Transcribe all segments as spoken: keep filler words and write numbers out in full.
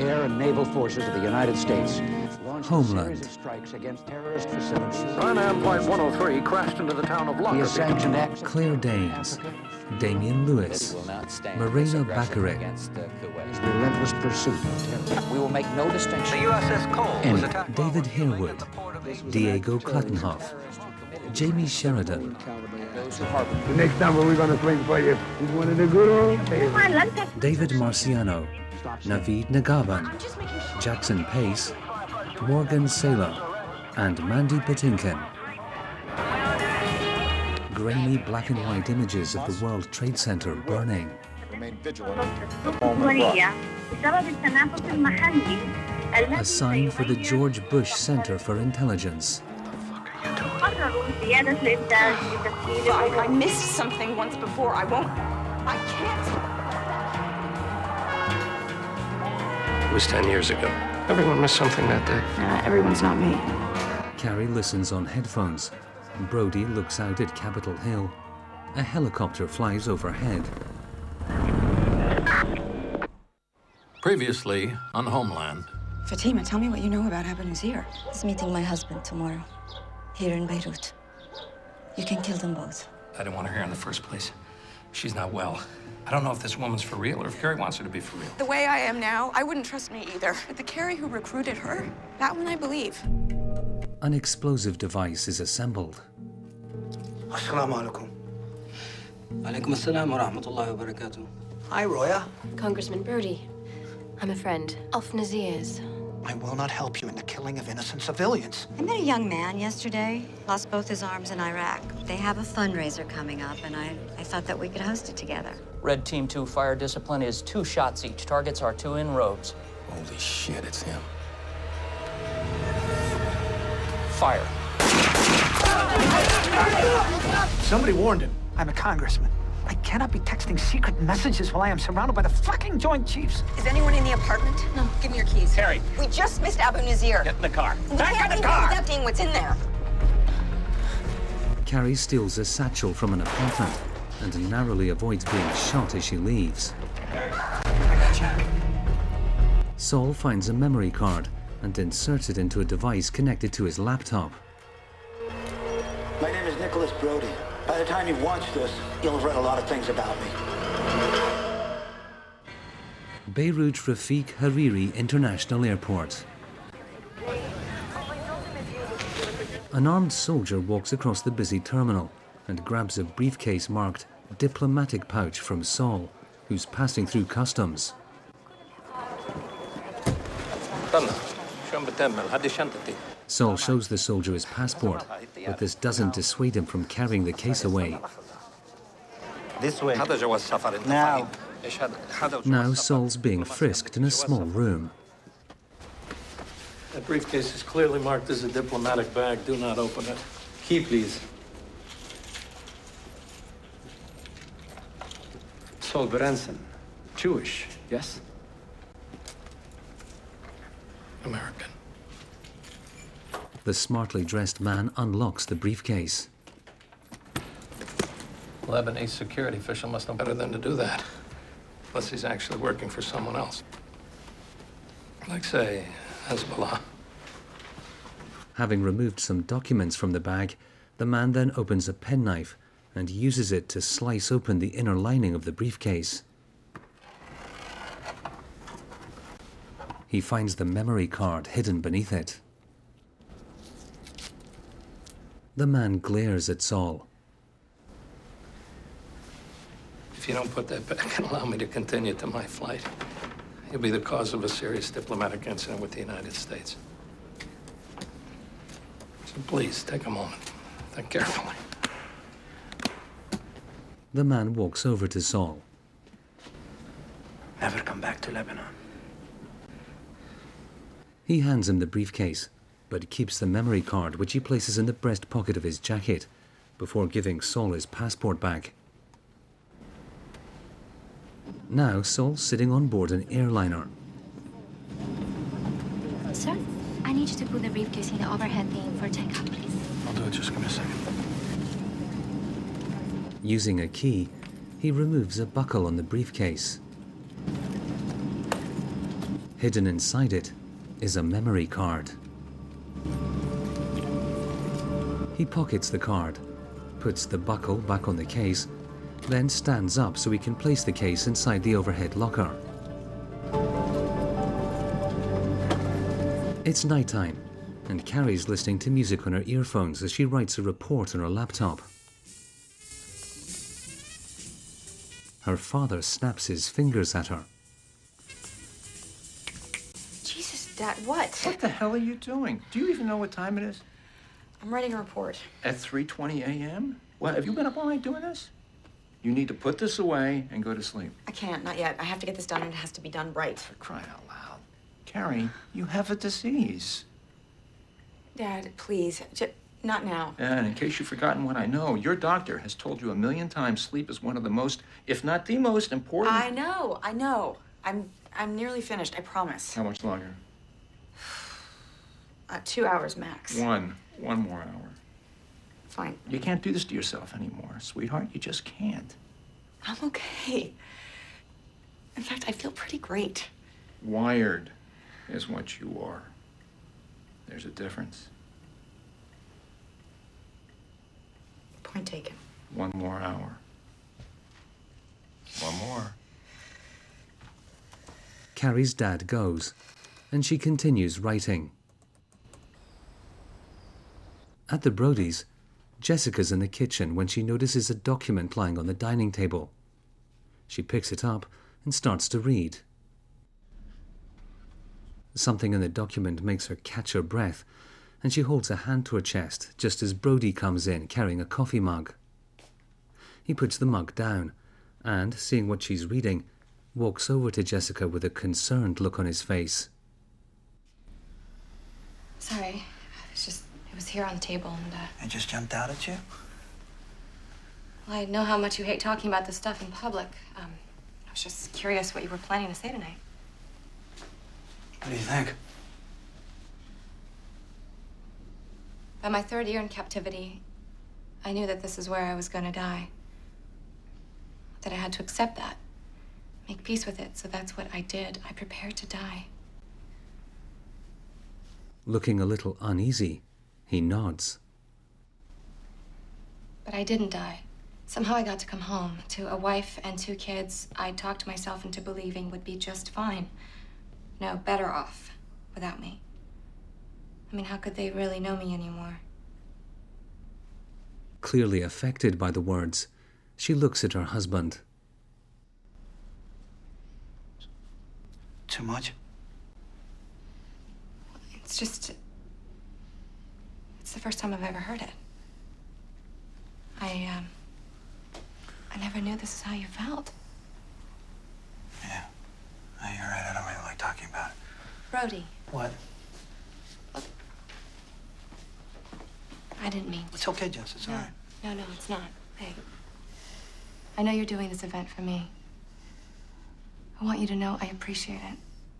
air and naval forces of the United States launched Homeland. a series of strikes against terrorist facilities. Ryanair Flight one oh three crashed into the town of He has Lockerbie. sanctioned acts of Claire Danes, Damian Lewis, Morena Baccarin, his relentless pursuit of terror. We will make no distinction. The U S S Cole was Annie, attacked while David fueling Harewood, at the port of Diego Cluttenhoff, Jamie Sheridan, Those who harbor The next time we're gonna swing for you is one of the good old days. David Marciano, Naveed Nagaban, Jackson Pace, Morgan Saylor, and Mandy Patinkin. Grainy black and white images of the World Trade Center burning. Remain vigilant. The moment brought. A sign for the George Bush Center for Intelligence. I, I missed something once before. I won't. I can't. It was ten years ago. Everyone missed something that day. Uh, everyone's not me. Carrie listens on headphones. Brody looks out at Capitol Hill. A helicopter flies overhead. Previously on Homeland. Fatima, tell me what you know about Abu Nazir. He's meeting my husband tomorrow, here in Beirut. You can kill them both. I didn't want her here in the first place. She's not well. I don't know if this woman's for real or if Carrie wants her to be for real. The way I am now, I wouldn't trust me either. But the Carrie who recruited her, that one I believe. An explosive device is assembled. Assalamu alaikum. Alaikum assalam wa rahmatullahi wa barakatuh. Hi, Roya. Congressman Brody. I'm a friend. Alf Nazir's. I will not help you in the killing of innocent civilians. I met a young man yesterday, lost both his arms in Iraq. They have a fundraiser coming up, and I, I thought that we could host it together. Red Team two fire discipline is two shots each. Targets are two in rows. Holy shit, it's him. Fire. Somebody warned him. I'm a congressman. I cannot be texting secret messages while I am surrounded by the fucking Joint Chiefs. Is anyone in the apartment? No. Give me your keys. Carrie. We just missed Abu Nazir. Get in the car. We Back can't in leave the car. without emptying what's in there. Carrie steals a satchel from an apartment and narrowly avoids being shot as she leaves. I got you. Saul finds a memory card and inserts it into a device connected to his laptop. My name is Nicholas Brody. By the time you watch this, you'll have read a lot of things about me. Beirut Rafiq Hariri International Airport. An armed soldier walks across the busy terminal and grabs a briefcase marked diplomatic pouch from Saul, who's passing through customs. Saul shows the soldier his passport, but this doesn't dissuade him from carrying the case away. This way. Now. Now Saul's being frisked in a small room. That briefcase is clearly marked as a diplomatic bag. Do not open it. Key, please. Saul Berenson. Jewish, yes? American. The smartly dressed man unlocks the briefcase. Lebanese security official must know better than to do that. Unless he's actually working for someone else. Like, say, Hezbollah. Having removed some documents from the bag, the man then opens a penknife and uses it to slice open the inner lining of the briefcase. He finds the memory card hidden beneath it. The man glares at Saul. If you don't put that back and allow me to continue to my flight, you'll be the cause of a serious diplomatic incident with the United States. So please, take a moment. Think carefully. The man walks over to Saul. Never come back to Lebanon. He hands him the briefcase, but keeps the memory card, which he places in the breast pocket of his jacket, before giving Saul his passport back. Now Saul's sitting on board an airliner. Sir, I need you to put the briefcase in the overhead bin for takeoff, please. I'll do it. Just give me a second. Using a key, he removes a buckle on the briefcase. Hidden inside it is a memory card. He pockets the card, puts the buckle back on the case, then stands up so he can place the case inside the overhead locker. It's nighttime, and Carrie's listening to music on her earphones as she writes a report on her laptop. Her father snaps his fingers at her. Jesus, Dad, what? What the hell are you doing? Do you even know what time it is? I'm writing a report. At three twenty a m? Well, have you been up all night doing this? You need to put this away and go to sleep. I can't, not yet. I have to get this done, and it has to be done right. For crying out loud. Carrie, you have a disease. Dad, please, just not now. And in case you've forgotten what I know, your doctor has told you a million times sleep is one of the most, if not the most important... I know, I know. I'm, I'm nearly finished, I promise. How much longer? Uh, two hours max. One. One more hour. Fine. You can't do this to yourself anymore, sweetheart. You just can't. I'm okay. In fact, I feel pretty great. Wired is what you are. There's a difference. Point taken. One more hour. One more. Carrie's dad goes, and she continues writing. At the Brodys', Jessica's in the kitchen when she notices a document lying on the dining table. She picks it up and starts to read. Something in the document makes her catch her breath, and she holds a hand to her chest just as Brody comes in carrying a coffee mug. He puts the mug down and, seeing what she's reading, walks over to Jessica with a concerned look on his face. Sorry, I was just, it was here on the table and, uh... It just jumped out at you? Well, I know how much you hate talking about this stuff in public. Um, I was just curious what you were planning to say tonight. What do you think? By my third year in captivity, I knew that this is where I was going to die. That I had to accept that, make peace with it, so that's what I did. I prepared to die. Looking a little uneasy, he nods. But I didn't die. Somehow I got to come home to a wife and two kids I talked myself into believing would be just fine. No, better off without me. I mean, how could they really know me anymore? Clearly affected by the words, she looks at her husband. Too much? It's just... It's the first time I've ever heard it. I, um... I never knew this is how you felt. Yeah. No, you're right. I don't really like talking about it. Brody. What? I didn't mean to. It's okay, Jess. It's no, all right. No, no, it's not. Hey. I know you're doing this event for me. I want you to know I appreciate it.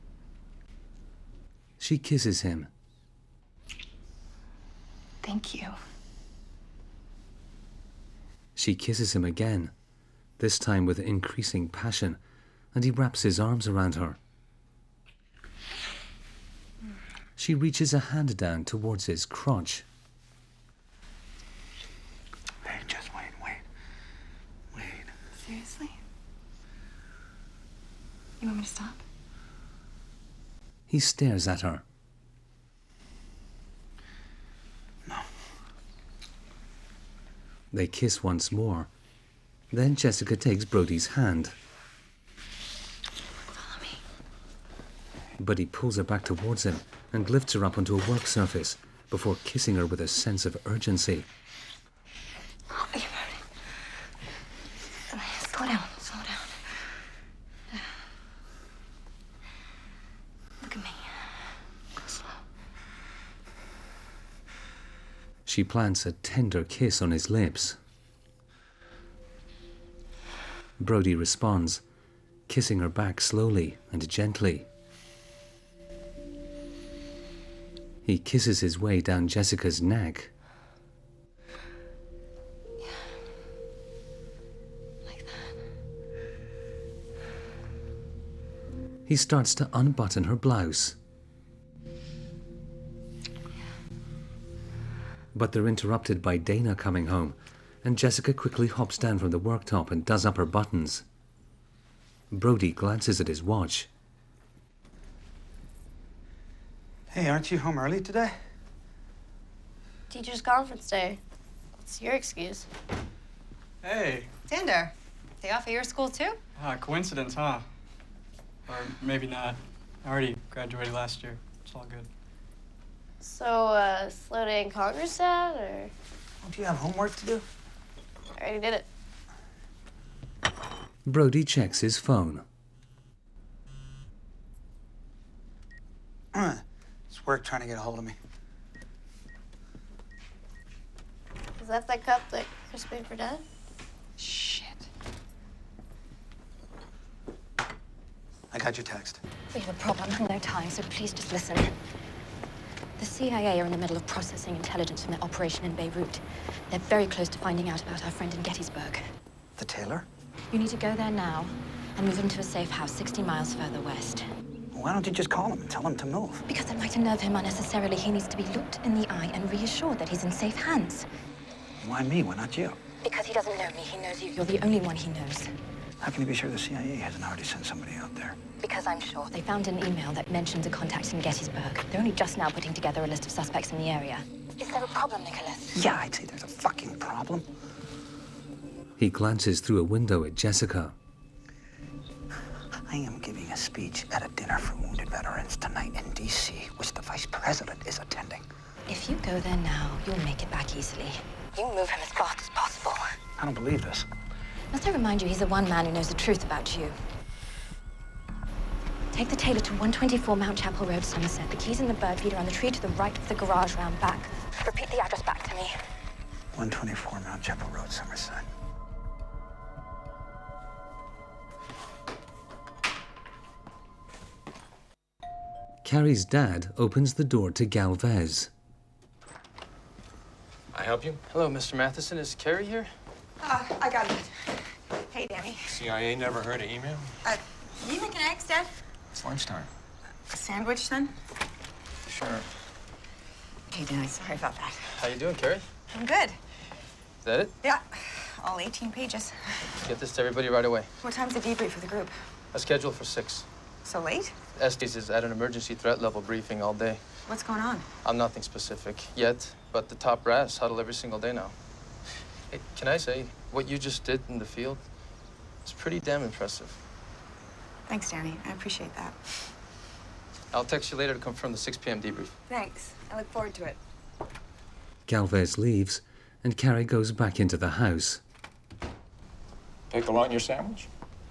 She kisses him. Thank you. She kisses him again, this time with increasing passion, and he wraps his arms around her. She reaches a hand down towards his crotch. Hey, just wait, wait. Wait. Seriously? You want me to stop? He stares at her. No. They kiss once more. Then Jessica takes Brody's hand. Follow me. But he pulls her back towards him and lifts her up onto a work surface before kissing her with a sense of urgency. Oh, you're burning. Slow down, slow down. Look at me. Slow. She plants a tender kiss on his lips. Brody responds, kissing her back slowly and gently. He kisses his way down Jessica's neck. Yeah. Like that. He starts to unbutton her blouse. But they're interrupted by Dana coming home, and Jessica quickly hops down from the worktop and does up her buttons. Brody glances at his watch. Hey, aren't you home early today? Teacher's conference day. What's your excuse? Hey. Xander, day off at your school too? Ah, coincidence, huh? Or maybe not. I already graduated last year. It's all good. So, uh, slow day in Congress, Dad, or? Don't you have homework to do? I already did it. Brody checks his phone. It's work trying to get a hold of me. Is that that cup that Chris made for Dad? Shit. I got your text. We have a problem and no time, so please just listen. The C I A are in the middle of processing intelligence from their operation in Beirut. They're very close to finding out about our friend in Gettysburg. The tailor? You need to go there now and move him to a safe house sixty miles further west. Why don't you just call him and tell him to move? Because it might unnerve him unnecessarily. He needs to be looked in the eye and reassured that he's in safe hands. Why me? Why not you? Because he doesn't know me, he knows you. You're the only one he knows. How can you be sure the C I A hasn't already sent somebody out there? Because I'm sure. They found an email that mentions a contact in Gettysburg. They're only just now putting together a list of suspects in the area. Is there a problem, Nicholas? Yeah, I'd say there's a fucking problem. He glances through a window at Jessica. I am giving a speech at a dinner for wounded veterans tonight in D C, which the vice president is attending. If you go there now, you'll make it back easily. You move him as fast as possible. I don't believe this. Must I remind you, he's the one man who knows the truth about you. Take the tailor to one twenty-four Mount Chapel Road, Somerset. The key's in the bird feeder on the tree to the right of the garage round back. Repeat the address back to me. one twenty-four Mount Chapel Road, Somerset. Carrie's dad opens the door to Galvez. I help you? Hello, Mister Matheson. Is Carrie here? Uh, I got it. Hey, Danny. C I A never heard of email? Uh, you making eggs, Dad? It's lunchtime. A sandwich, then? Sure. Hey, Danny, sorry about that. How you doing, Carrie? I'm good. Is that it? Yeah, all eighteen pages. Get this to everybody right away. What time's the debrief for the group? A schedule for six. So late? Estes is at an emergency threat level briefing all day. What's going on? I'm nothing specific yet, but the top brass huddle every single day now. Hey, can I say, what you just did in the field is pretty damn impressive. Thanks, Danny. I appreciate that. I'll text you later to confirm the six p m debrief. Thanks. I look forward to it. Galvez leaves, and Carrie goes back into the house. Take a lot in your sandwich?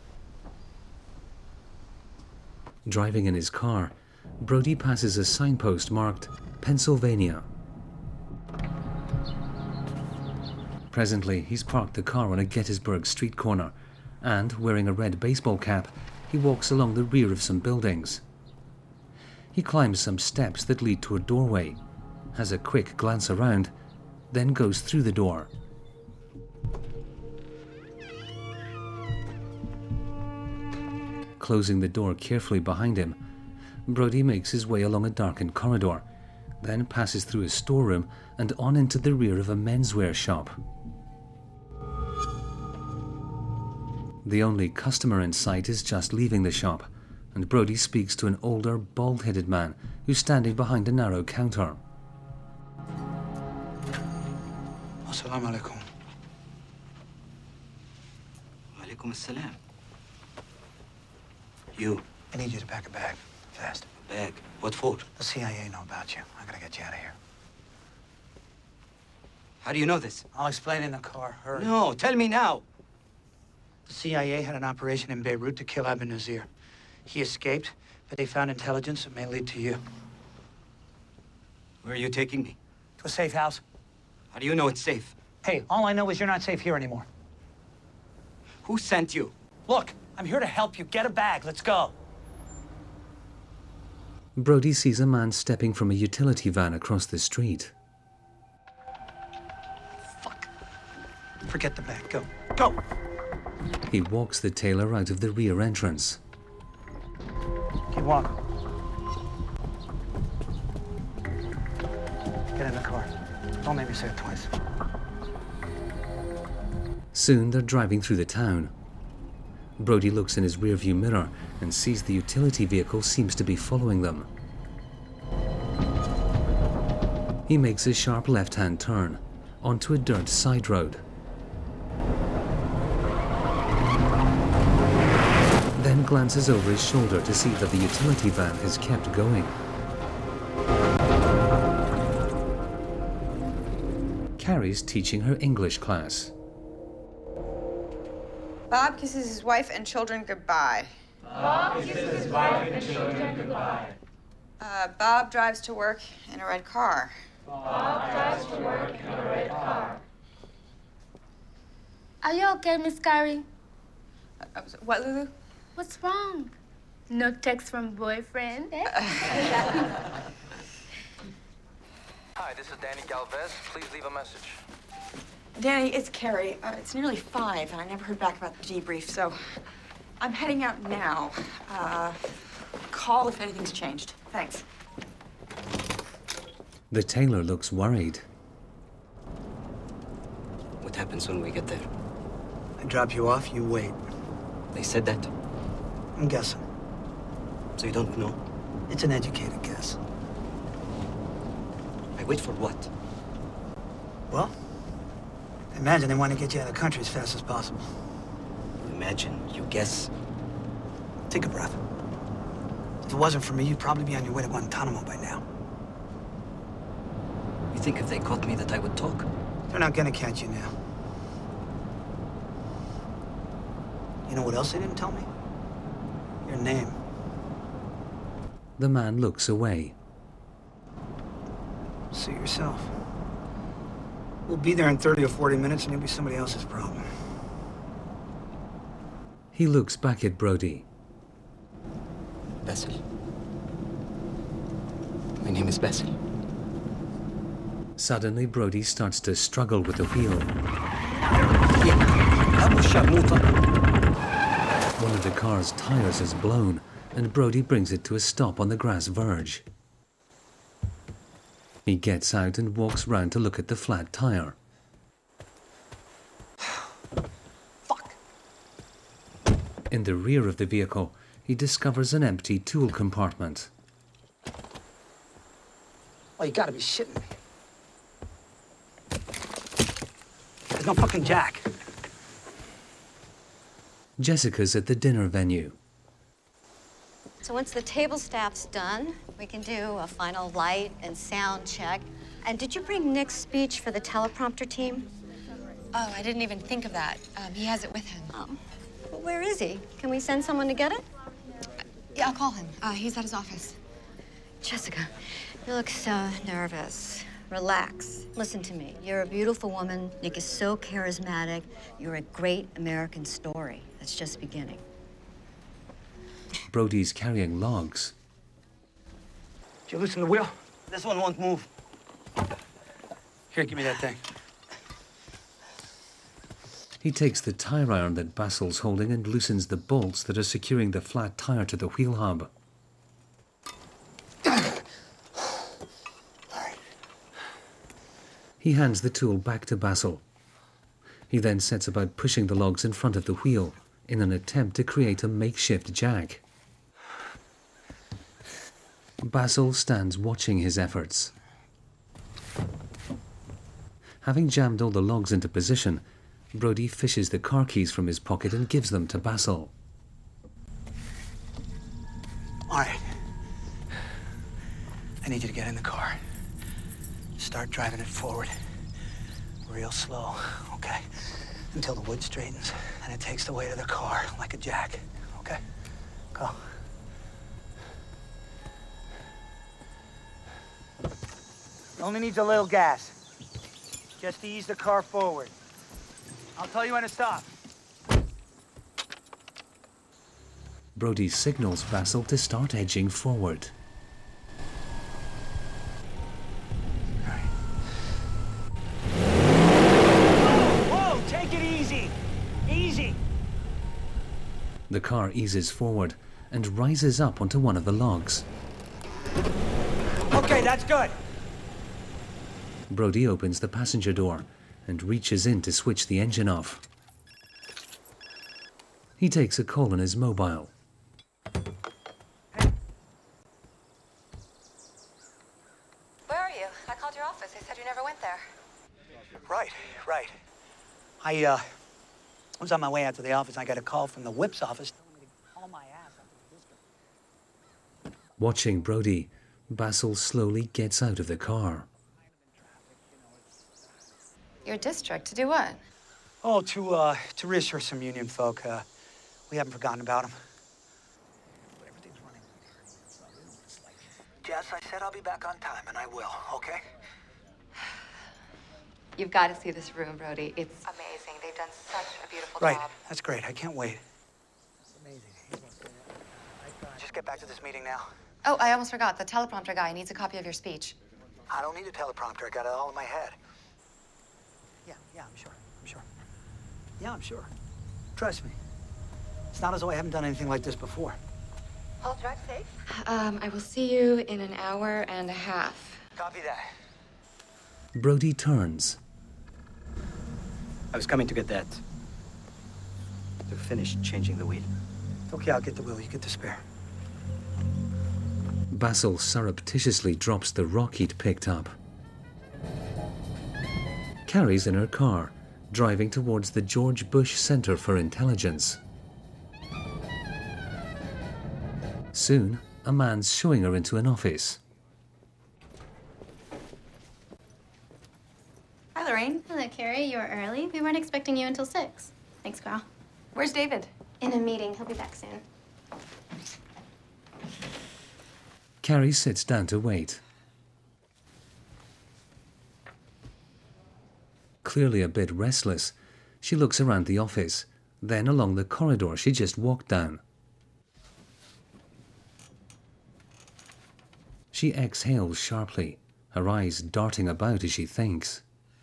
Driving in his car, Brody passes a signpost marked Pennsylvania. Presently, he's parked the car on a Gettysburg street corner, and, wearing a red baseball cap, he walks along the rear of some buildings. He climbs some steps that lead to a doorway, has a quick glance around, then goes through the door. Closing the door carefully behind him, Brody makes his way along a darkened corridor, then passes through a storeroom and on into the rear of a menswear shop. The only customer in sight is just leaving the shop, and Brody speaks to an older, bald-headed man who's standing behind a narrow counter. Assalamu alaikum. Alaikum assalam. You. I need you to pack a bag. Fast. Bag? What for? The C I A know about you. I gotta get you out of here. How do you know this? I'll explain in the car. Hurry. No, tell me now. The C I A had an operation in Beirut to kill Abu Nazir. He escaped, but they found intelligence that may lead to you. Where are you taking me? To a safe house. How do you know it's safe? Hey, all I know is you're not safe here anymore. Who sent you? Look, I'm here to help you. Get a bag. Let's go. Brody sees a man stepping from a utility van across the street. Fuck. Forget the bag. Go. Go! He walks the tailor out of the rear entrance. walk. Get in the car. Don't make me say it twice. Soon they're driving through the town. Brody looks in his rearview mirror and sees the utility vehicle seems to be following them. He makes a sharp left-hand turn onto a dirt side road. Then glances over his shoulder to see that the utility van has kept going. Carrie's teaching her English class. Bob kisses his wife and children goodbye. Bob kisses his wife and children goodbye. Uh, Bob drives to work in a red car. Bob drives to work in a red car. Are you okay, Miss Carrie? Uh, what, Lulu? What's wrong? No text from boyfriend? Eh? Hi, this is Danny Galvez. Please leave a message. Danny, it's Carrie. Uh, it's nearly five, and I never heard back about the debrief, so I'm heading out now. Uh, call if anything's changed. Thanks. The tailor looks worried. What happens when we get there? I drop you off, you wait. They said that? I'm guessing. So you don't know? It's an educated guess. I wait for what? Well, I imagine they want to get you out of the country as fast as possible. Imagine, you guess. Take a breath. If it wasn't for me, you'd probably be on your way to Guantanamo by now. You think if they caught me that I would talk? They're not gonna catch you now. You know what else they didn't tell me? Your name. The man looks away. Suit yourself. We'll be there in thirty or forty minutes and it'll be somebody else's problem. He looks back at Brody. Basil. My name is Basil. Suddenly, Brody starts to struggle with the wheel. One of the car's tires is blown, and Brody brings it to a stop on the grass verge. He gets out and walks round to look at the flat tire. Fuck! In the rear of the vehicle, he discovers an empty tool compartment. Oh, you gotta be shitting me. There's no fucking jack. Jessica's at the dinner venue. So once the table staff's done, we can do a final light and sound check. And did you bring Nick's speech for the teleprompter team? Oh, I didn't even think of that. Um, he has it with him. Um, well, where is he? Can we send someone to get it? Yeah, I'll call him. Uh, he's at his office. Jessica, you look so nervous. Relax. Listen to me. You're a beautiful woman. Nick is so charismatic. You're a great American story. That's just beginning. Brody's carrying logs. Did you loosen the wheel? This one won't move. Here, give me that thing. He takes the tire iron that Basil's holding and loosens the bolts that are securing the flat tire to the wheel hub. He hands the tool back to Basil. He then sets about pushing the logs in front of the wheel in an attempt to create a makeshift jack. Basil stands watching his efforts. Having jammed all the logs into position, Brody fishes the car keys from his pocket and gives them to Basil. All right. I need you to get in the car. Start driving it forward. Real slow, okay? Until the wood straightens and it takes the weight of the car like a jack, okay? Go. Only needs a little gas. Just to ease the car forward. I'll tell you when to stop. Brody signals Basil to start edging forward. Whoa, take it easy. Easy. The car eases forward, and rises up onto one of the logs. Okay, that's good. Brody opens the passenger door and reaches in to switch the engine off. He takes a call on his mobile. Where are you? I called your office. They said you never went there. Right, right. I, uh, was on my way out to the office. I got a call from the whip's office telling me to haul my ass up to the district. Watching Brody, Basil slowly gets out of the car. Your district? To do what? Oh, to, uh, to reassure some union folk. Uh, we haven't forgotten about them. Jess, I said I'll be back on time, and I will, okay? You've got to see this room, Brody. It's amazing. They've done such a beautiful Right, job. that's great. I can't wait. It's amazing. Just get back to this meeting now. Oh, I almost forgot. The teleprompter guy needs a copy of your speech. I don't need a teleprompter. I got it all in my head. Yeah, yeah, I'm sure. I'm sure. Yeah, I'm sure. Trust me. It's not as though I haven't done anything like this before. I'll drive safe. Um, I will see you in an hour and a half. Copy that. Brody turns. I was coming to get that. To finish changing the wheel. Okay, I'll get the wheel. You get the spare. Basil surreptitiously drops the rock he'd picked up. Carrie's in her car, driving towards the George Bush Center for Intelligence. Soon, a man's showing her into an office. Hi, Lorraine. Hello, Carrie. You were early. We weren't expecting you until six. Thanks, girl. Where's David? In a meeting. He'll be back soon. Carrie sits down to wait. Clearly a bit restless, she looks around the office, then along the corridor she just walked down. She exhales sharply, her eyes darting about as she thinks.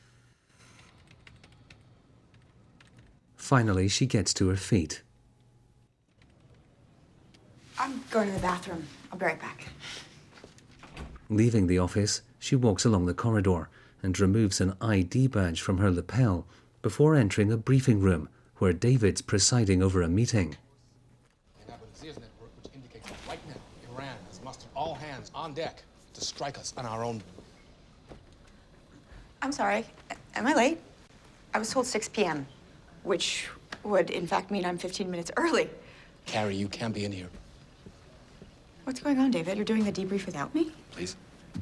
Finally, she gets to her feet. I'm going to the bathroom. I'll be right back. Leaving the office, she walks along the corridor and removes an I D badge from her lapel before entering a briefing room where David's presiding over a meeting. Network, which indicates that right now Iran has mustered all hands on deck to strike us on our own. I'm sorry. Am I late? I was told six p m, which would in fact mean I'm fifteen minutes early. Carrie, you can't be in here. What's going on, David? You're doing the debrief without me? Please.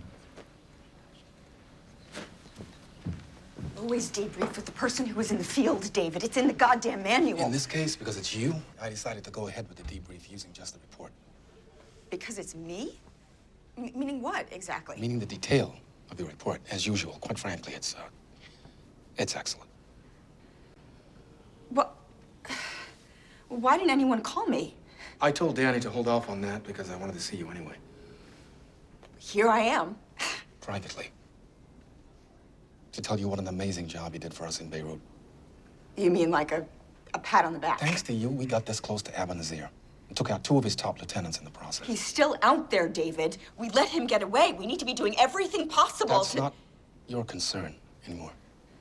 Always debrief with the person who was in the field, David. It's in the goddamn manual. In this case, because it's you, I decided to go ahead with the debrief using just the report. Because it's me? M meaning what, exactly? Meaning the detail of the report, as usual. Quite frankly, it's, uh, it's excellent. What? Why didn't anyone call me? I told Danny to hold off on that because I wanted to see you anyway. Here I am. Privately. To tell you what an amazing job you did for us in Beirut. You mean like a, a pat on the back? Thanks to you, we got this close to Abu Nazir. And took out two of his top lieutenants in the process. He's still out there, David. We let him get away. We need to be doing everything possible That's to... not your concern anymore.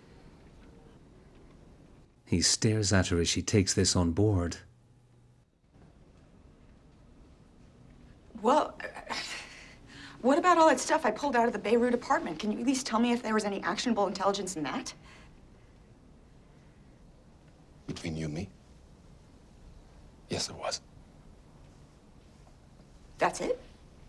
He stares at her as she takes this on board. Well, what about all that stuff I pulled out of the Beirut apartment? Can you at least tell me if there was any actionable intelligence in that? Between you and me? Yes, there was. That's it?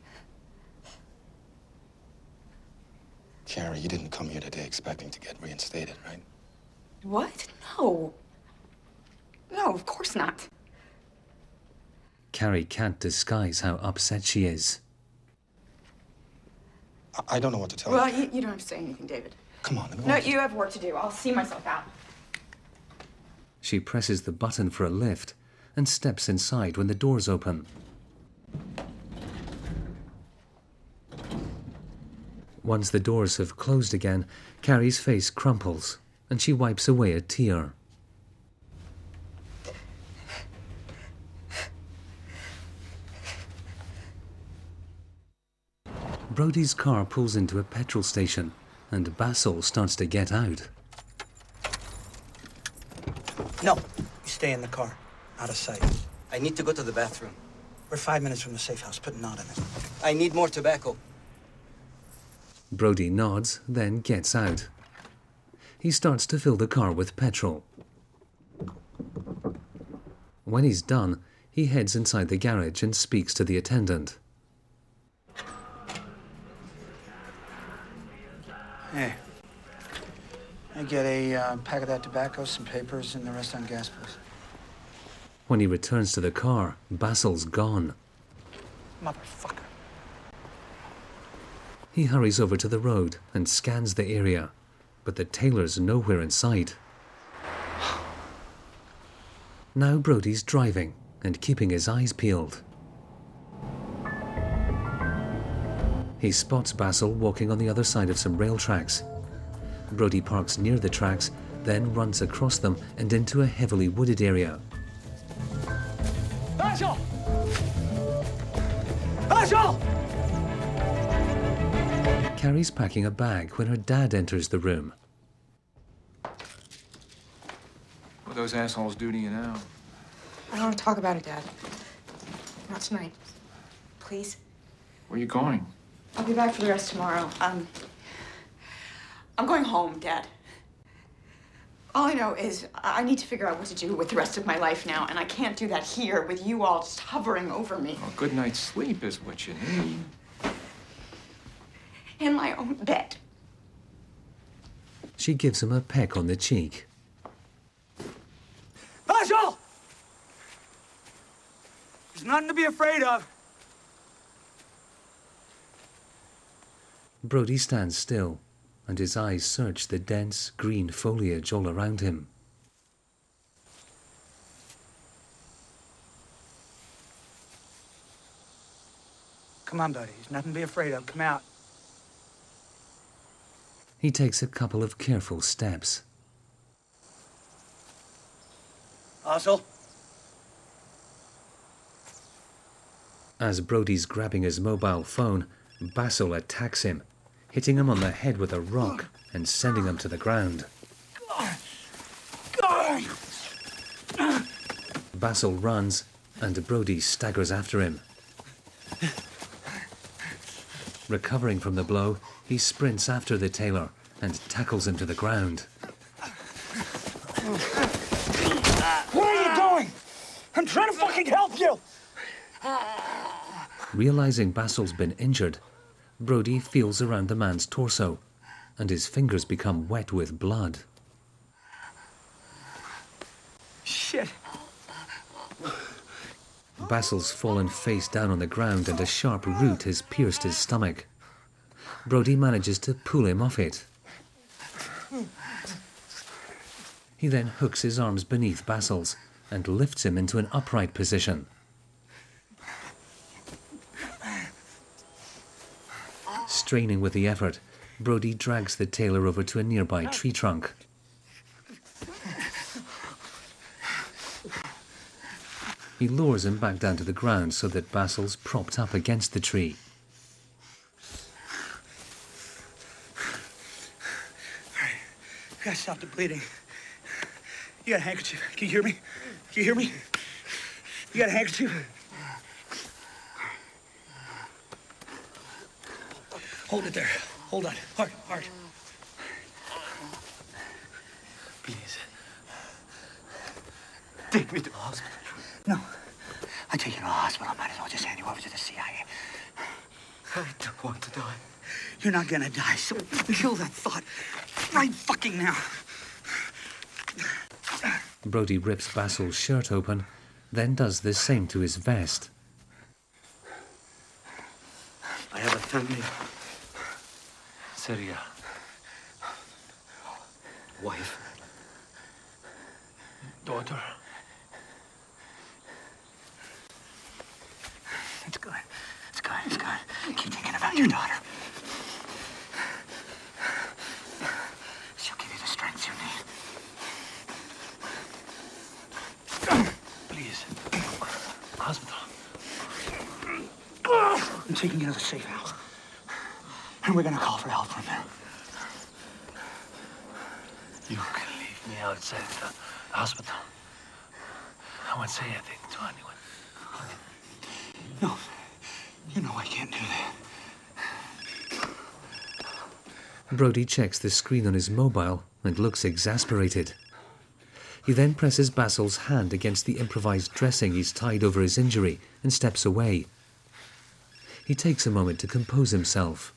Carrie, you didn't come here today expecting to get reinstated, right? What? No. No, of course not. Carrie can't disguise how upset she is. I, I don't know what to tell Well, you. you, you don't have to say anything, David. Come on, let me No, walk you- you have work to do. I'll see myself out. She presses the button for a lift and steps inside when the doors open. Once the doors have closed again, Carrie's face crumples and she wipes away a tear. Brody's car pulls into a petrol station, and Basil starts to get out. No, you stay in the car. Out of sight. I need to go to the bathroom. We're five minutes from the safe house. Put a knot in it. I need more tobacco. Brody nods, then gets out. He starts to fill the car with petrol. When he's done, he heads inside the garage and speaks to the attendant. Hey, I get a uh, pack of that tobacco, some papers, and the rest on gas, please. When he returns to the car, Basil's gone. Motherfucker. He hurries over to the road and scans the area, but the tailor's nowhere in sight. Now Brody's driving and keeping his eyes peeled. He spots Basil walking on the other side of some rail tracks. Brody parks near the tracks, then runs across them and into a heavily wooded area. Basil! Basil! Carrie's packing a bag when her dad enters the room. What those assholes do to you now? I don't want to talk about it, Dad. Not tonight. Please. Where are you going? I'll be back for the rest tomorrow. Um, I'm going home, Dad. All I know is I need to figure out what to do with the rest of my life now, and I can't do that here with you all just hovering over me. A good night's sleep is what you need. In my own bed. She gives him a peck on the cheek. Basil! There's nothing to be afraid of. Brody stands still, and his eyes search the dense green foliage all around him. Come on, buddy. There's nothing to be afraid of. Come out. He takes a couple of careful steps. Basil? As Brody's grabbing his mobile phone, Basil attacks him, hitting him on the head with a rock and sending him to the ground. Basil runs, and Brody staggers after him. Recovering from the blow, he sprints after the tailor and tackles him to the ground. Where are you going? I'm trying to fucking help you! Realizing Basil's been injured, Brody feels around the man's torso, and his fingers become wet with blood. Shit. Basil's fallen face down on the ground and a sharp root has pierced his stomach. Brody manages to pull him off it. He then hooks his arms beneath Basil's and lifts him into an upright position. Straining with the effort, Brody drags the tailor over to a nearby tree trunk. He lowers him back down to the ground so that Basil's propped up against the tree. All right, you gotta stop the bleeding. You got a handkerchief. Can you hear me? Can you hear me? You got a handkerchief? Hold it there. Hold on. Hard, hard. Please. Take me to the hospital. No. I take you to the hospital. I might as well just hand you over to the C I A. I don't want to die. You're not gonna die, so kill that thought right fucking now. Brody rips Basil's shirt open, then does the same to his vest. I have a family. Syria. Wife. Daughter. It's good. It's good. It's good. Keep thinking about your daughter. She'll give you the strength you need. Please. Hospital. I'm taking you to the safe house. And we're gonna call for help from there. You can leave me outside the hospital. I won't say anything to anyone. No, you know I can't do that. Brody checks the screen on his mobile and looks exasperated. He then presses Basil's hand against the improvised dressing he's tied over his injury and steps away. He takes a moment to compose himself.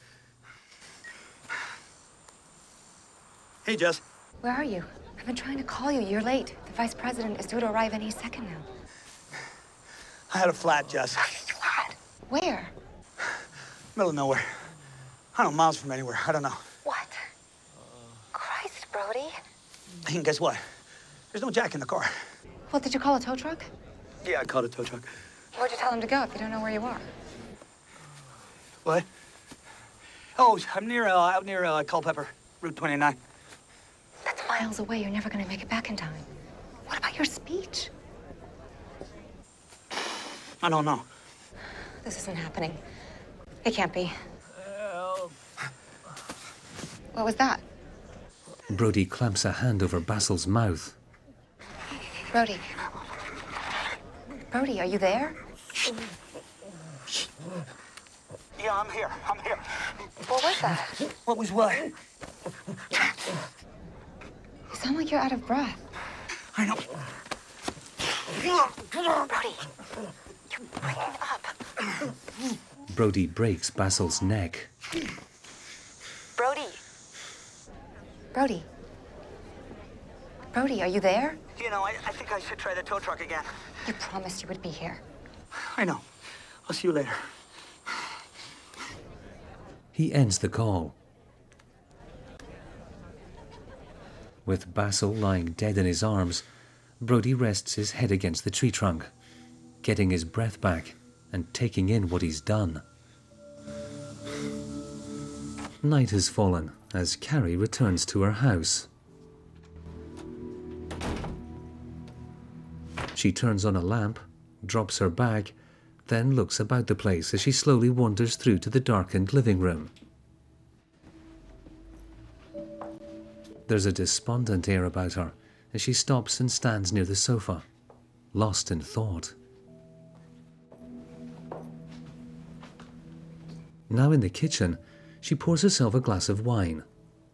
Hey, Jess. Where are you? I've been trying to call you. You're late. The vice president is due to arrive any second now. I had a flat, Jess. Flat? Where? Middle of nowhere. I don't know, miles from anywhere. I don't know. What? Christ, Brody. And guess what? There's no jack in the car. Well, did you call a tow truck? Yeah, I called a tow truck. Where'd you tell him to go if you don't know where you are? What? Oh, I'm near, uh, out near uh, Culpeper, Route twenty-nine. That's miles away. You're never going to make it back in time. What about your speech? I don't know. This isn't happening. It can't be. Help. What was that? Brody clamps a hand over Basil's mouth. Brody. Brody, are you there? Yeah, I'm here. I'm here. What was that? What was what? You sound like you're out of breath. I know. Brody, you're breaking up. Brody breaks Basil's neck. Brody. Brody. Brody, are you there? You know, I, I think I should try the tow truck again. You promised you would be here. I know. I'll see you later. He ends the call. With Basil lying dead in his arms, Brody rests his head against the tree trunk, getting his breath back and taking in what he's done. Night has fallen as Carrie returns to her house. She turns on a lamp, drops her bag, then looks about the place as she slowly wanders through to the darkened living room. There's a despondent air about her as she stops and stands near the sofa, lost in thought. Now in the kitchen, she pours herself a glass of wine.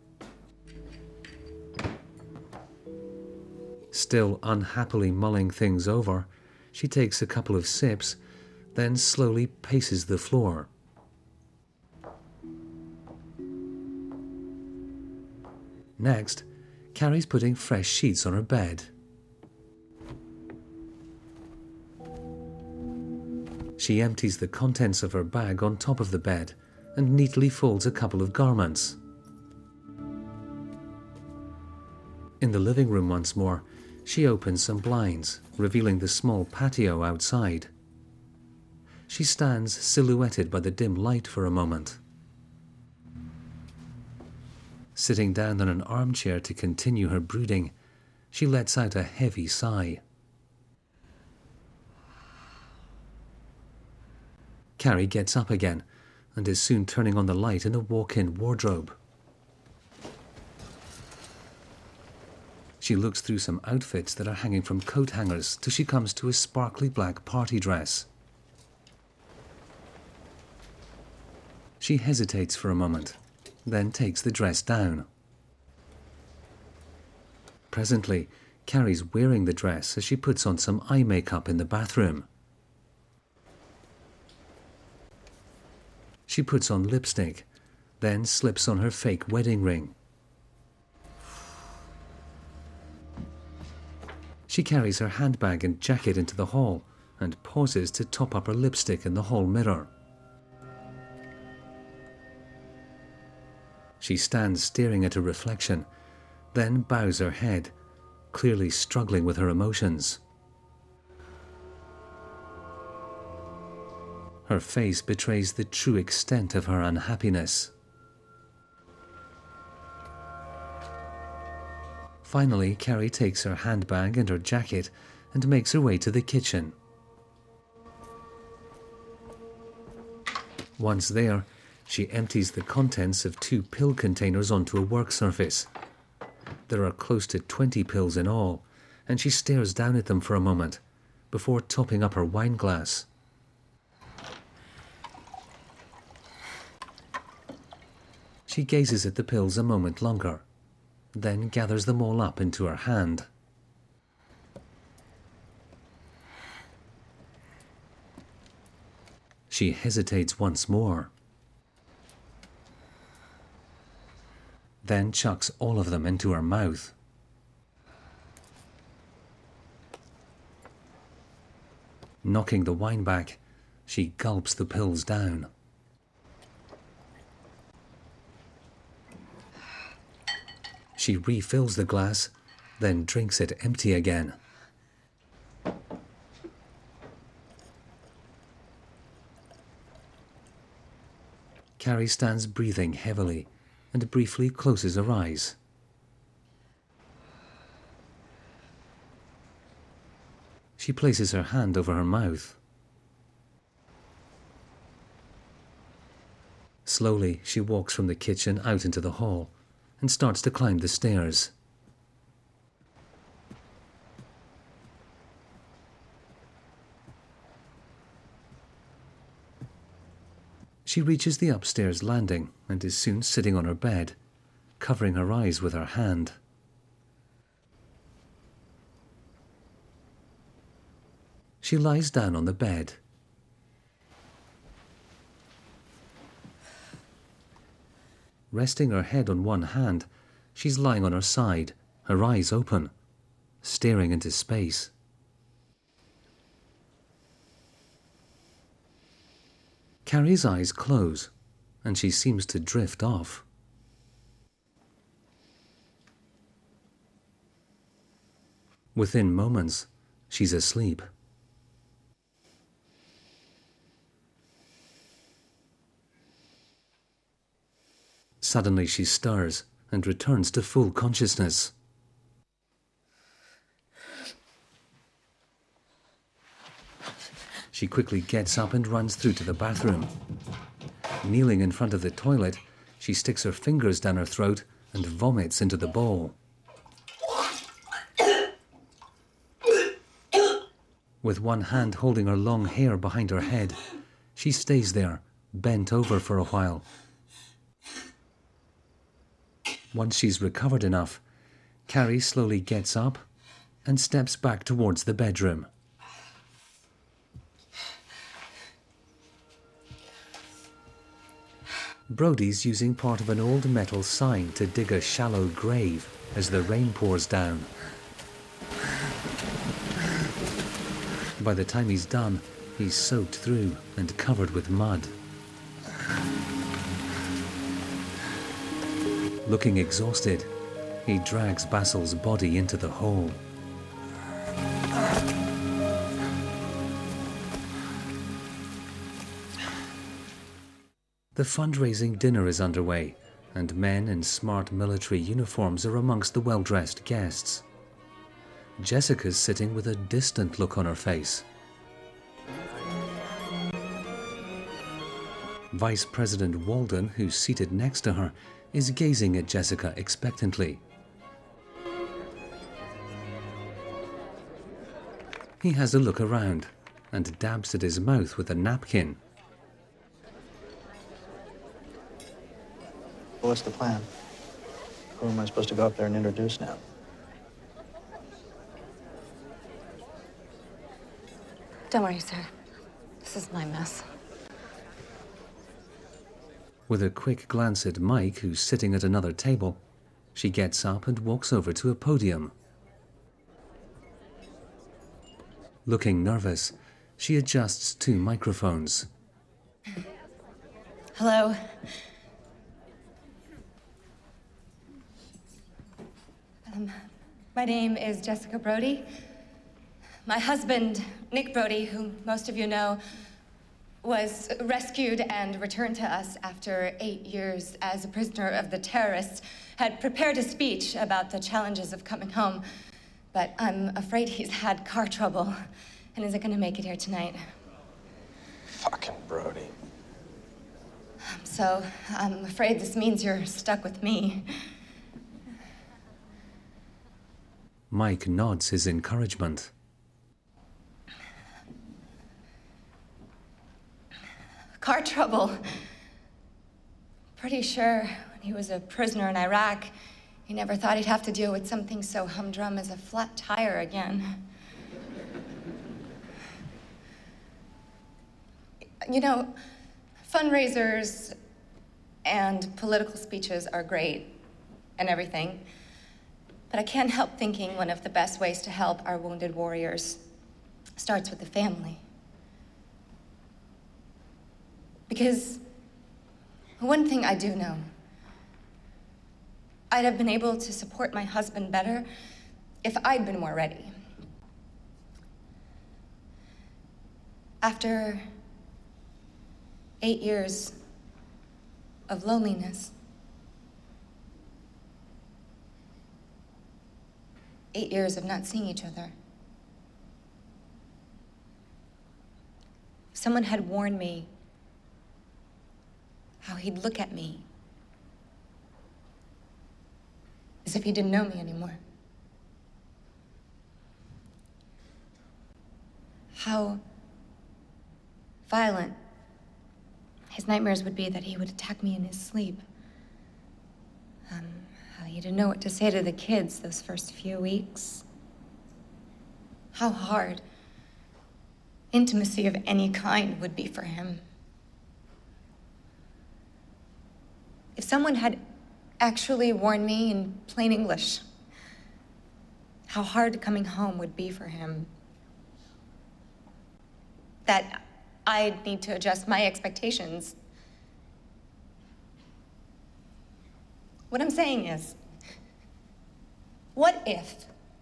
Still unhappily mulling things over, she takes a couple of sips, then slowly paces the floor. Next, Carrie's putting fresh sheets on her bed. She empties the contents of her bag on top of the bed and neatly folds a couple of garments. In the living room once more, she opens some blinds, revealing the small patio outside. She stands silhouetted by the dim light for a moment. Sitting down on an armchair to continue her brooding, she lets out a heavy sigh. Carrie gets up again and is soon turning on the light in a walk-in wardrobe. She looks through some outfits that are hanging from coat hangers till she comes to a sparkly black party dress. She hesitates for a moment, then takes the dress down. Presently, Carrie's wearing the dress as she puts on some eye makeup in the bathroom. She puts on lipstick, then slips on her fake wedding ring. She carries her handbag and jacket into the hall and pauses to top up her lipstick in the hall mirror. She stands staring at her reflection, then bows her head, clearly struggling with her emotions. Her face betrays the true extent of her unhappiness. Finally, Carrie takes her handbag and her jacket and makes her way to the kitchen. Once there, She empties the contents of two pill containers onto a work surface. There are close to twenty pills in all, and she stares down at them for a moment before topping up her wine glass. She gazes at the pills a moment longer, then gathers them all up into her hand. She hesitates once more, then chucks all of them into her mouth. Knocking the wine back, she gulps the pills down. She refills the glass, then drinks it empty again. Carrie stands breathing heavily and briefly closes her eyes. She places her hand over her mouth. Slowly, she walks from the kitchen out into the hall and starts to climb the stairs. She reaches the upstairs landing and is soon sitting on her bed, covering her eyes with her hand. She lies down on the bed. Resting her head on one hand, she's lying on her side, her eyes open, staring into space. Carrie's eyes close, and she seems to drift off. Within moments, she's asleep. Suddenly she stirs and returns to full consciousness. She quickly gets up and runs through to the bathroom. Kneeling in front of the toilet, she sticks her fingers down her throat and vomits into the bowl. With one hand holding her long hair behind her head, she stays there, bent over for a while. Once she's recovered enough, Carrie slowly gets up and steps back towards the bedroom. Brody's using part of an old metal sign to dig a shallow grave as the rain pours down. By the time he's done, he's soaked through and covered with mud. Looking exhausted, he drags Basil's body into the hole. The fundraising dinner is underway, and men in smart military uniforms are amongst the well-dressed guests. Jessica's sitting with a distant look on her face. Vice President Walden, who's seated next to her, is gazing at Jessica expectantly. He has a look around and dabs at his mouth with a napkin. What's the plan? Who am I supposed to go up there and introduce now? Don't worry, sir. This is my mess. With a quick glance at Mike, who's sitting at another table, she gets up and walks over to a podium. Looking nervous, she adjusts two microphones. Hello. Um, my name is Jessica Brody. My husband, Nick Brody, who most of you know, was rescued and returned to us after eight years as a prisoner of the terrorists, had prepared a speech about the challenges of coming home, but I'm afraid he's had car trouble and isn't going to make it here tonight. Fucking Brody. So I'm afraid this means you're stuck with me. Mike nods his encouragement. Car trouble. Pretty sure when he was a prisoner in Iraq, he never thought he'd have to deal with something so humdrum as a flat tire again. You know, fundraisers and political speeches are great and everything, but I can't help thinking one of the best ways to help our wounded warriors starts with the family. Because one thing I do know, I'd have been able to support my husband better if I'd been more ready. After eight years of loneliness, eight years of not seeing each other, if someone had warned me how he'd look at me as if he didn't know me anymore. How violent his nightmares would be that he would attack me in his sleep. Um, how he didn't know what to say to the kids those first few weeks. How hard intimacy of any kind would be for him. If someone had actually warned me in plain English how hard coming home would be for him, that I'd need to adjust my expectations. What I'm saying is, what if,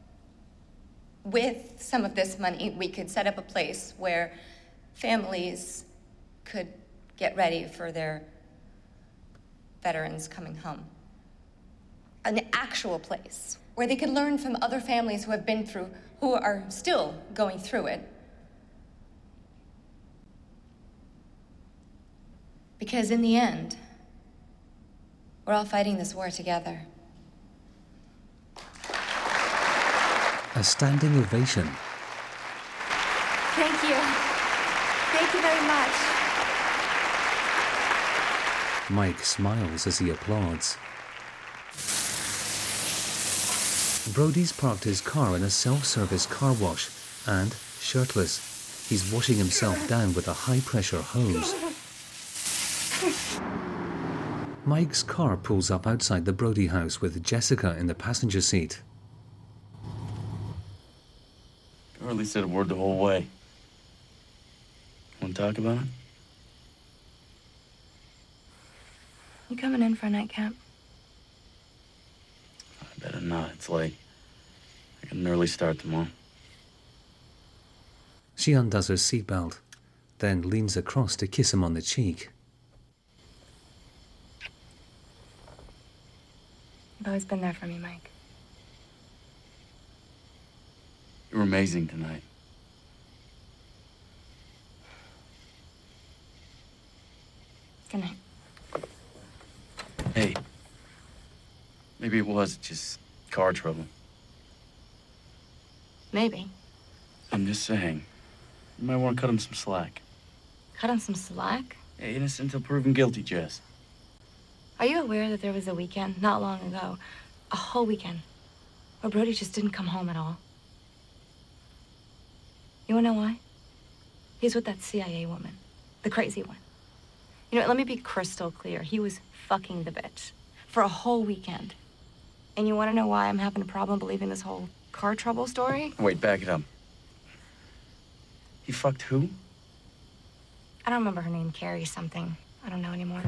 with some of this money, we could set up a place where families could get ready for their veterans coming home? An actual place where they could learn from other families who have been through, who are still going through it. Because in the end, we're all fighting this war together. A standing ovation. Thank you. Thank you very much. Mike smiles as he applauds. Brody's parked his car in a self-service car wash and, shirtless, he's washing himself down with a high-pressure hose. Mike's car pulls up outside the Brody house with Jessica in the passenger seat. Hardly said a word the whole way. Want to talk about it? You coming in for a nightcap? I better not. It's late. I got an early start tomorrow. She undoes her seatbelt, then leans across to kiss him on the cheek. You've always been there for me, Mike. You were amazing tonight. Good night. Hey, maybe it was just car trouble. Maybe. I'm just saying, you might want to cut him some slack. Cut him some slack? Hey, innocent until proven guilty, Jess. Are you aware that there was a weekend, not long ago, a whole weekend, where Brody just didn't come home at all? You wanna know why? He's with that C I A woman, the crazy one. You know, let me be crystal clear. He was fucking the bitch for a whole weekend. And you wanna know why I'm having a problem believing this whole car trouble story? Wait, back it up. He fucked who? I don't remember her name, Carrie something. I don't know anymore.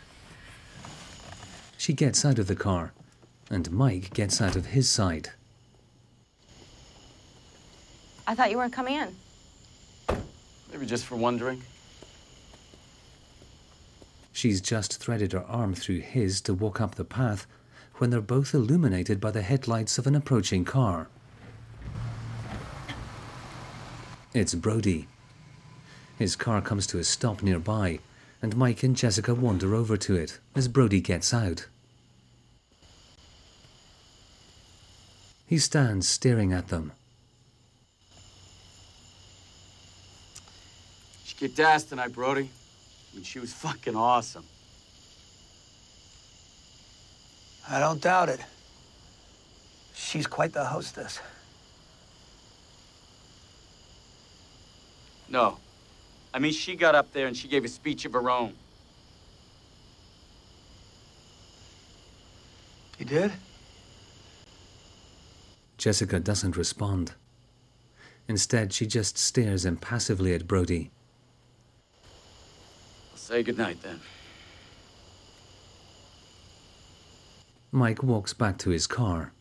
She gets out of the car, and Mike gets out of his side. I thought you weren't coming in. Maybe just for one drink. She's just threaded her arm through his to walk up the path when they're both illuminated by the headlights of an approaching car. It's Brody. His car comes to a stop nearby, and Mike and Jessica wander over to it as Brody gets out. He stands staring at them. She kicked ass tonight, Brody. I mean, she was fucking awesome. I don't doubt it. She's quite the hostess. No. I mean, she got up there and she gave a speech of her own. You did? Jessica doesn't respond. Instead, she just stares impassively at Brody. I'll say goodnight then. Mike walks back to his car.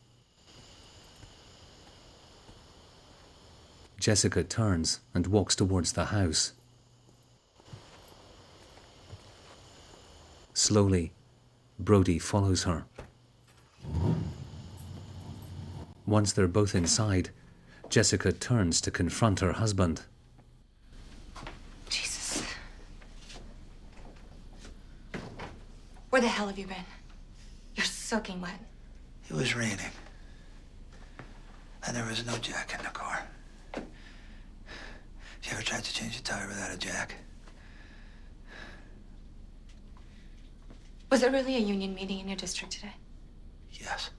Jessica turns and walks towards the house. Slowly, Brody follows her. Once they're both inside, Jessica turns to confront her husband. Jesus. Where the hell have you been? You're soaking wet. It was raining. And there was no jack in the car. You ever tried to change a tire without a jack? Was it really a union meeting in your district today? Yes.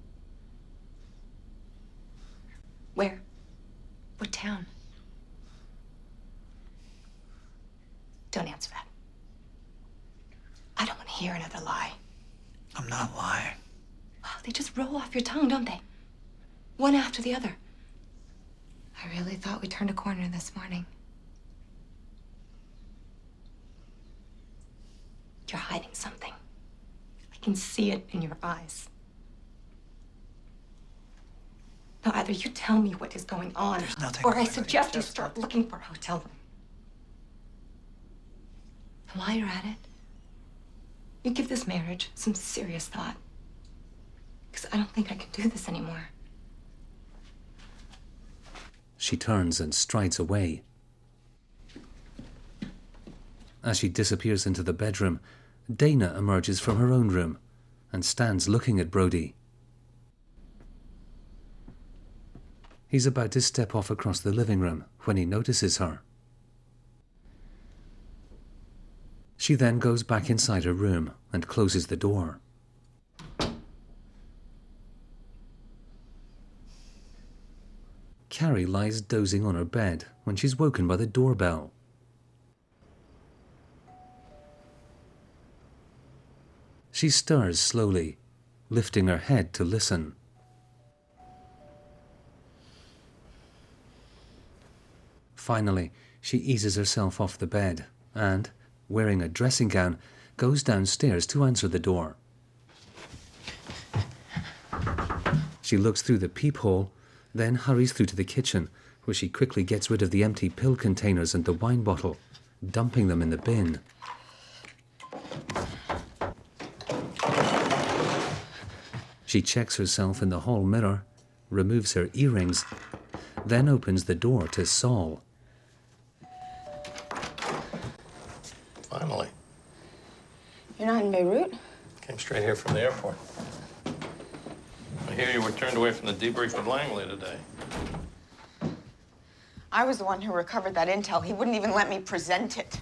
Where? What town? Don't answer that. I don't want to hear another lie. I'm not lying. Oh, they just roll off your tongue, don't they? One after the other. I really thought we turned a corner this morning. You're hiding something. I can see it in your eyes. Now, either you tell me what is going on, There's nothing or I going on. suggest you start looking for a hotel room. And while you're at it, you give this marriage some serious thought. Because I don't think I can do this anymore. She turns and strides away. As she disappears into the bedroom, Dana emerges from her own room and stands looking at Brody. He's about to step off across the living room when he notices her. She then goes back inside her room and closes the door. Carrie lies dozing on her bed when she's woken by the doorbell. She stirs slowly, lifting her head to listen. Finally, she eases herself off the bed and, wearing a dressing gown, goes downstairs to answer the door. She looks through the peephole, then hurries through to the kitchen, where she quickly gets rid of the empty pill containers and the wine bottle, dumping them in the bin. She checks herself in the hall mirror, removes her earrings, then opens the door to Saul. Finally. You're not in Beirut? Came straight here from the airport. I hear you were turned away from the debrief with Langley today. I was the one who recovered that intel. He wouldn't even let me present it.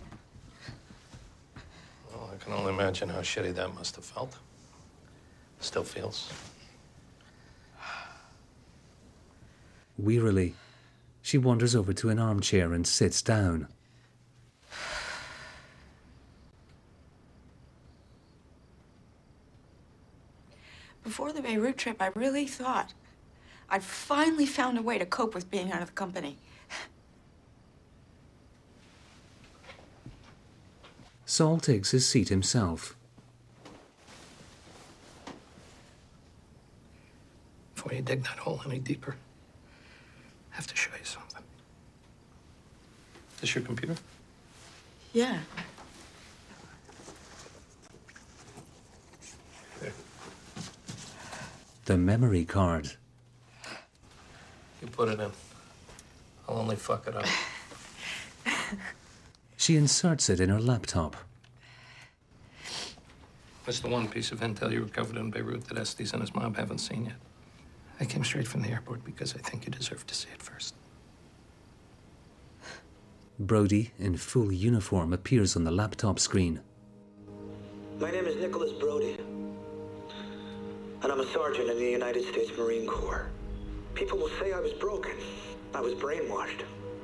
Well, I can only imagine how shitty that must have felt. Still feels. Wearily, she wanders over to an armchair and sits down. Before the Beirut trip, I really thought I'd finally found a way to cope with being out of the company. Saul takes his seat himself. Before you dig that hole any deeper, I have to show you something. Is this your computer? Yeah. There. The memory card. You put it in. I'll only fuck it up. She inserts it in her laptop. That's the one piece of intel you recovered in Beirut that Estes and his mob haven't seen yet. I came straight from the airport because I think you deserve to see it first. Brody, in full uniform, appears on the laptop screen. My name is Nicholas Brody, and I'm a sergeant in the United States Marine Corps. People will say I was broken. I was brainwashed.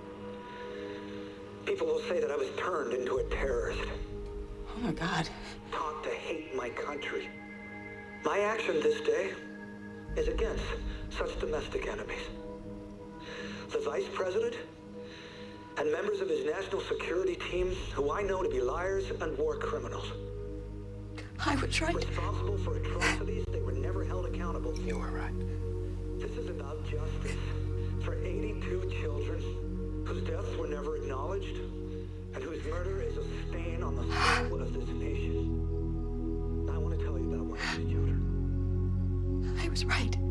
People will say that I was turned into a terrorist. Oh my God. Taught to hate my country. My action this day is against such domestic enemies. The Vice President and members of his national security team, who I know to be liars and war criminals. I was right. Responsible for atrocities they were never held accountable for. You were right. This is about justice for eighty-two children whose deaths were never acknowledged and whose murder is a stain on the soul of this nation. I want to tell you about one of these children. I was right.